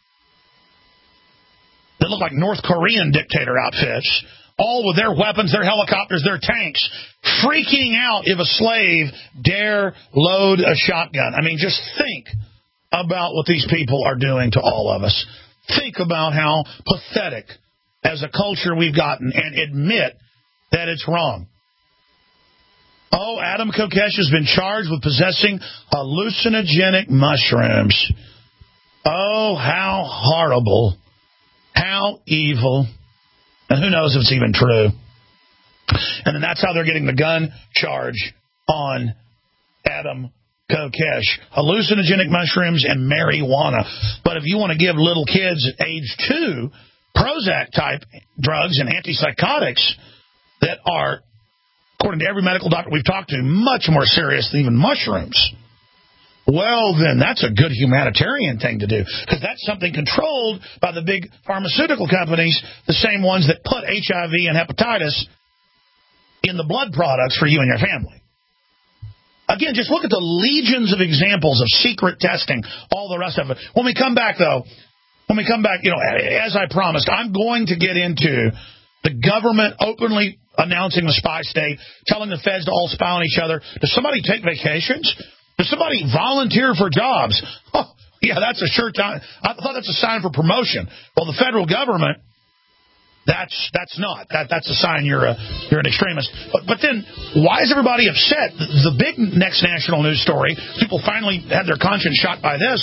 Speaker 2: that look like North Korean dictator outfits, all with their weapons, their helicopters, their tanks, freaking out if a slave dare load a shotgun. I mean, just think about what these people are doing to all of us. Think about how pathetic as a culture we've gotten and admit that it's wrong. Oh, Adam Kokesh has been charged with possessing hallucinogenic mushrooms. Oh, how horrible. How evil. And who knows if it's even true. And then that's how they're getting the gun charge on Adam Kokesh. Hallucinogenic mushrooms and marijuana. But if you want to give little kids at age 2 Prozac-type drugs and antipsychotics that are, according to every medical doctor we've talked to, much more serious than even mushrooms, well, then that's a good humanitarian thing to do, because that's something controlled by the big pharmaceutical companies, the same ones that put HIV and hepatitis in the blood products for you and your family. Again, just look at the legions of examples of secret testing, all the rest of it. When we come back, as I promised, I'm going to get into the government openly announcing the spy state, telling the feds to all spy on each other. Does somebody take vacations? Does somebody volunteer for jobs? Oh, yeah, that's a sure time. I thought that's a sign for promotion. Well, the federal government, that's not. That's a sign you're an extremist. But then, why is everybody upset? The big next national news story, people finally had their conscience shot by this,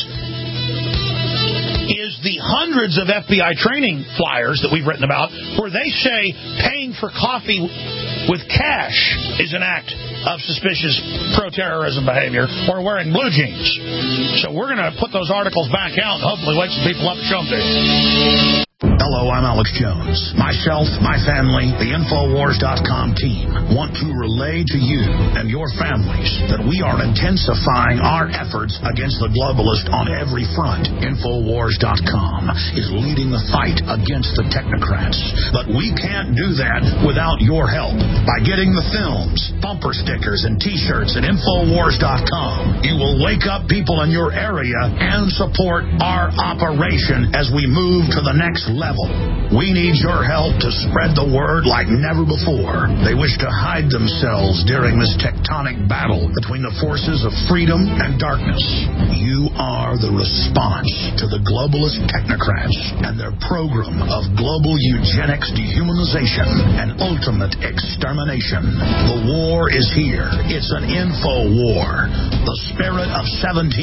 Speaker 2: is the hundreds of FBI training flyers that we've written about where they say paying for coffee with cash is an act of suspicious pro-terrorism behavior, or wearing blue jeans. So we're going to put those articles back out and hopefully wake some people up and show them to you.
Speaker 5: Hello, I'm Alex Jones. Myself, my family, the Infowars.com team want to relay to you and your families that we are intensifying our efforts against the globalists on every front. Infowars.com is leading the fight against the technocrats. But we can't do that without your help. By getting the films, bumper stickers, and T-shirts at Infowars.com, you will wake up people in your area and support our operation as we move to the next level. We need your help to spread the word like never before. They wish to hide themselves during this tectonic battle between the forces of freedom and darkness. You are the response to the globalist technocrats and their program of global eugenics, dehumanization, and ultimate extermination. The war is here. It's an info war. The spirit of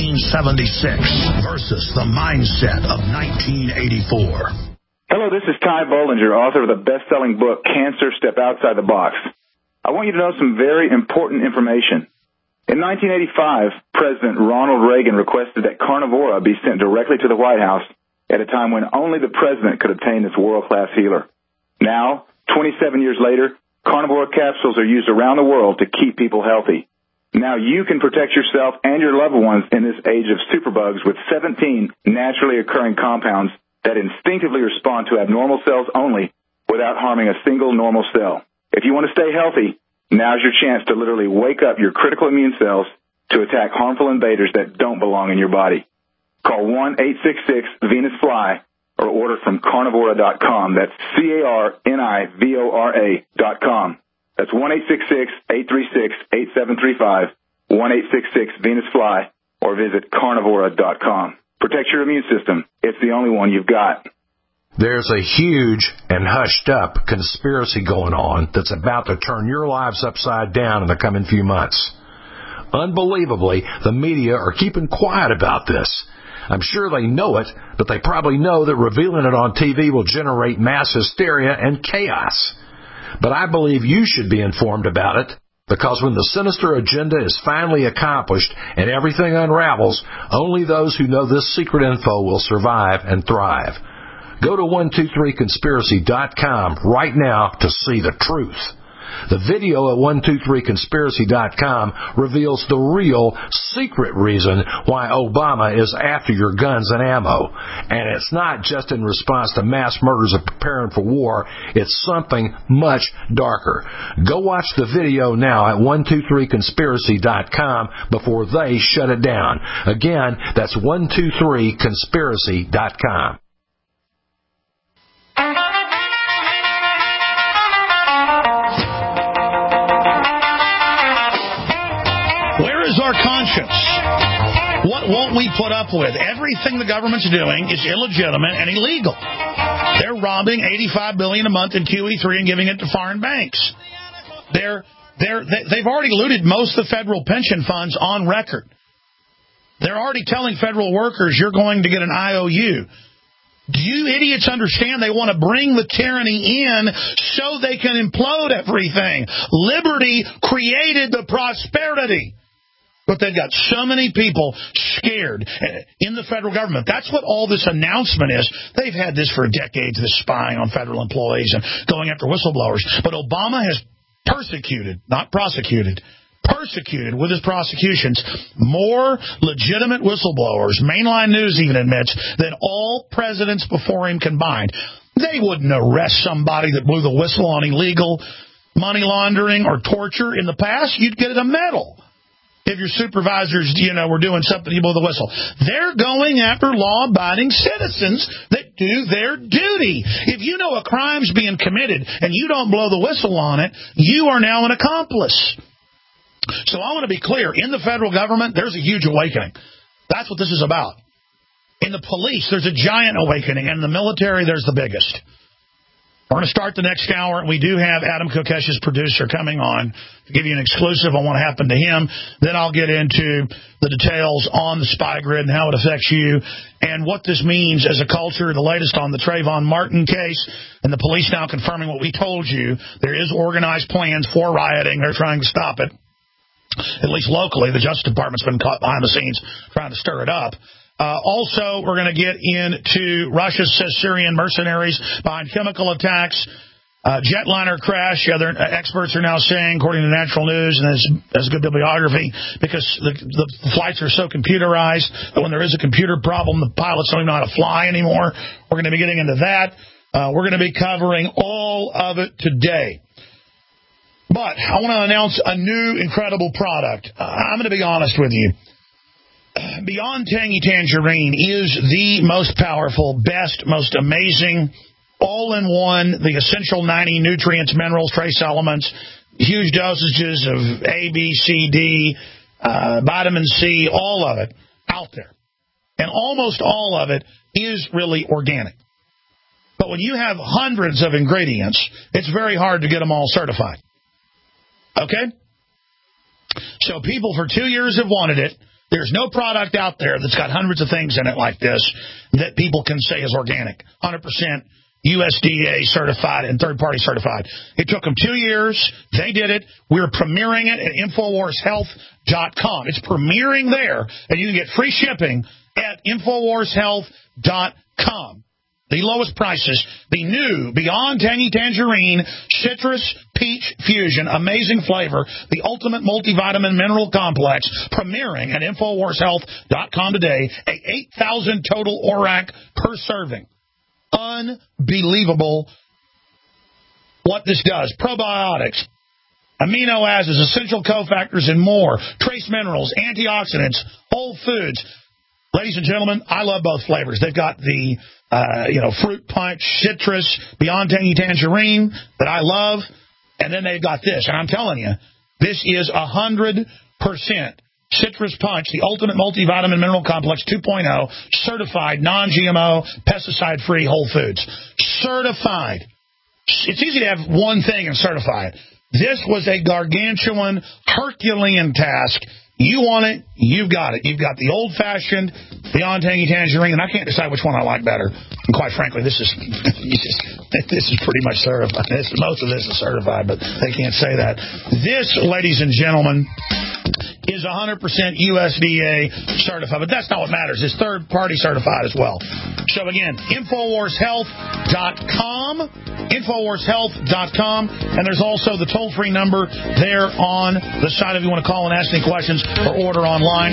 Speaker 5: 1776 versus the mindset of 1984.
Speaker 3: Hello, this is Ty Bollinger, author of the best-selling book, Cancer, Step Outside the Box. I want you to know some very important information. In 1985, President Ronald Reagan requested that Carnivora be sent directly to the White House at a time when only the president could obtain this world-class healer. Now, 27 years later, Carnivora capsules are used around the world to keep people healthy. Now you can protect yourself and your loved ones in this age of superbugs with 17 naturally occurring compounds that instinctively respond to abnormal cells only without harming a single normal cell. If you want to stay healthy, now's your chance to literally wake up your critical immune cells to attack harmful invaders that don't belong in your body. Call 1-866-VENUS-FLY or order from Carnivora.com. That's Carnivora.com. That's 1-866-836-8735, 1-866-VENUS-FLY, or visit Carnivora.com. Protect your immune system. It's the only one you've got.
Speaker 13: There's a huge and hushed-up conspiracy going on that's about to turn your lives upside down in the coming few months. Unbelievably, the media are keeping quiet about this. I'm sure they know it, but they probably know that revealing it on TV will generate mass hysteria and chaos. But I believe you should be informed about it, because when the sinister agenda is finally accomplished and everything unravels, only those who know this secret info will survive and thrive. Go to 123conspiracy.com right now to see the truth. The video at 123conspiracy.com reveals the real secret reason why Obama is after your guns and ammo. And it's not just in response to mass murders of preparing for war. It's something much darker. Go watch the video now at 123conspiracy.com before they shut it down. Again, that's 123conspiracy.com.
Speaker 2: Our conscience. What won't we put up with? Everything the government's doing is illegitimate and illegal. They're robbing $85 billion a month in QE3 and giving it to foreign banks. They've already looted most of the federal pension funds on record. They're already telling federal workers you're going to get an IOU. Do you idiots understand they want to bring the tyranny in so they can implode everything? Liberty created the prosperity. But they've got so many people scared in the federal government. That's what all this announcement is. They've had this for decades, this spying on federal employees and going after whistleblowers. But Obama has persecuted, not prosecuted, persecuted with his prosecutions more legitimate whistleblowers, mainline news even admits, than all presidents before him combined. They wouldn't arrest somebody that blew the whistle on illegal money laundering or torture in the past. You'd get a medal. If your supervisors, were doing something, you blow the whistle. They're going after law-abiding citizens that do their duty. If you know a crime's being committed and you don't blow the whistle on it, you are now an accomplice. So I want to be clear. In the federal government, there's a huge awakening. That's what this is about. In the police, there's a giant awakening. And in the military, there's the biggest. We're going to start the next hour, and we do have Adam Kokesh's producer coming on to give you an exclusive on what happened to him. Then I'll get into the details on the spy grid and how it affects you and what this means as a culture, the latest on the Trayvon Martin case, and the police now confirming what we told you. There is organized plans for rioting. They're trying to stop it, at least locally. The Justice Department's been caught behind the scenes trying to stir it up. Also, we're going to get into Russia says Syrian mercenaries behind chemical attacks, jetliner crash. Other experts are now saying, according to Natural News, and there's good bibliography, because the flights are so computerized that when there is a computer problem, the pilots don't even know how to fly anymore. We're going to be getting into that. We're going to be covering all of it today. But I want to announce a new incredible product. I'm going to be honest with you. Beyond Tangy Tangerine is the most powerful, best, most amazing, all-in-one, the essential 90 nutrients, minerals, trace elements, huge dosages of A, B, C, D, vitamin C, all of it out there. And almost all of it is really organic. But when you have hundreds of ingredients, it's very hard to get them all certified. Okay? So people for 2 years have wanted it. There's no product out there that's got hundreds of things in it like this that people can say is organic. 100% USDA certified and third-party certified. It took them 2 years. They did it. We're premiering it at InfoWarsHealth.com. It's premiering there, and you can get free shipping at InfoWarsHealth.com. The lowest prices, the new Beyond Tangy Tangerine Citrus Peach Fusion, amazing flavor, the ultimate multivitamin mineral complex, premiering at InfoWarsHealth.com today, a 8,000 total ORAC per serving. Unbelievable what this does. Probiotics, amino acids, essential cofactors, and more. Trace minerals, antioxidants, whole foods. Ladies and gentlemen, I love both flavors. They've got the fruit punch, citrus, Beyond Tangy Tangerine that I love, and then they've got this. And I'm telling you, this is 100% citrus punch, the ultimate multivitamin mineral complex 2.0, certified, non-GMO, pesticide-free whole foods. Certified. It's easy to have one thing and certify it. This was a gargantuan, Herculean task. You want it, you've got it. You've got the old-fashioned Beyond Tangy Tangerine, and I can't decide which one I like better. And quite frankly, this is pretty much certified. Most of this is certified, but they can't say that. This, ladies and gentlemen, is 100% USDA certified, but that's not what matters. It's third-party certified as well. So again, InfoWarsHealth.com, InfoWarsHealth.com, and there's also the toll-free number there on the site if you want to call and ask any questions or order online.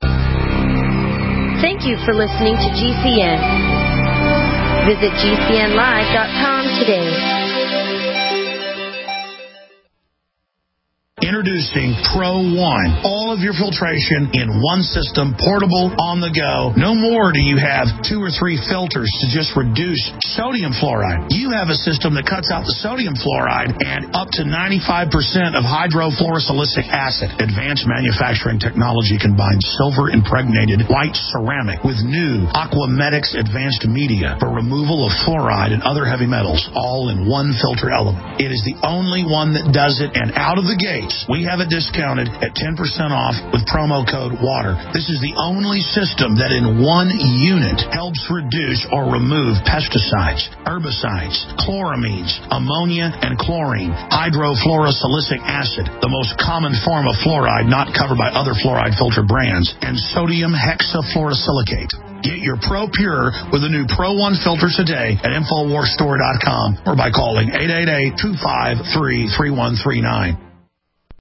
Speaker 14: Thank you for listening to GCN. Visit GCNlive.com today.
Speaker 2: Introducing Pro One, all of your filtration in one system, portable, on the go. No more do you have 2 or 3 filters to just reduce sodium fluoride. You have a system that cuts out the sodium fluoride and up to 95% of hydrofluorosilicic acid. Advanced manufacturing technology combines silver-impregnated white ceramic with new Aquamedics advanced media for removal of fluoride and other heavy metals, all in one filter element. It is the only one that does it, and out of the gates, we have it discounted at 10% off with promo code WATER. This is the only system that in one unit helps reduce or remove pesticides, herbicides, chloramines, ammonia, and chlorine, hydrofluorosilicic acid, the most common form of fluoride not covered by other fluoride filter brands, and sodium hexafluorosilicate. Get your Pro Pure with the new Pro 1 filter today at InfoWarsStore.com or by calling 888-253-3139.